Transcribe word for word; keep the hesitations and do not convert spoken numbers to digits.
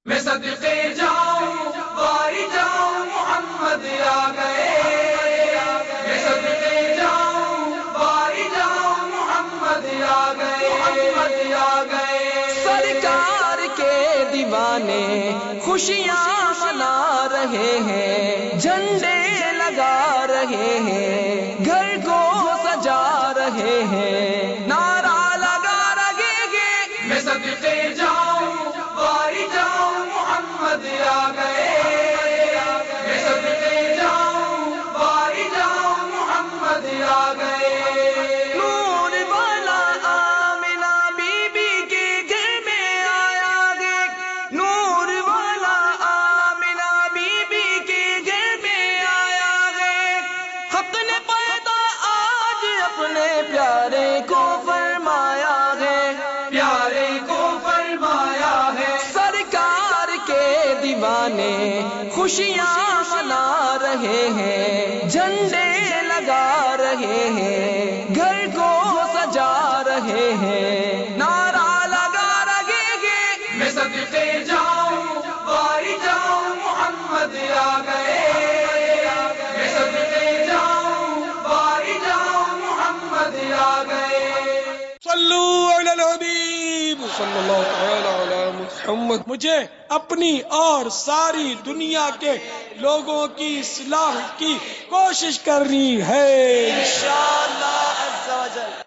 میں صدقے جاؤں واری جاؤں محمد آ گئے، میں صدقے جاؤں واری جاؤں محمد آ گئے، محمد آ گئے۔ سرکار کے دیوانے خوشیاں منا رہے ہیں، جھنڈے لگا رہے ہیں، گھر کو سجا رہے ہیں، نعرہ لگا رہے ہیں۔ میں صدقے جاؤں واری جاؤں محمد آ گئے، میں صدقے جاؤں واری جاؤں محمد آ گئے۔ نور والا آمنہ بی بی کے گھر میں آیا ہے، نور والا آمنہ بی بی کے گھر میں آیا ہے، حق نے پیدا آج اپنے پیارے کو فرمایا ہے، پیارے کو فرمایا ہے۔ سرکار کے دیوانے خوشیاں منا رہے ہیں، جھنڈے لگا رہے ہیں، گھر کو سجا رہے ہیں، نعرہ لگا رہے ہیں۔ میں صدقے جاؤں واری جاؤں محمد آ گئے، میں صدقے جاؤں واری جاؤں محمد آ گئے۔ صلو علی الحبیب صلی اللہ تعالی علی محمد۔ مجھے اپنی اور ساری دنیا کے لوگوں کی اصلاح کی کوشش کرنی ہے۔ انشاءاللہ عز و جل۔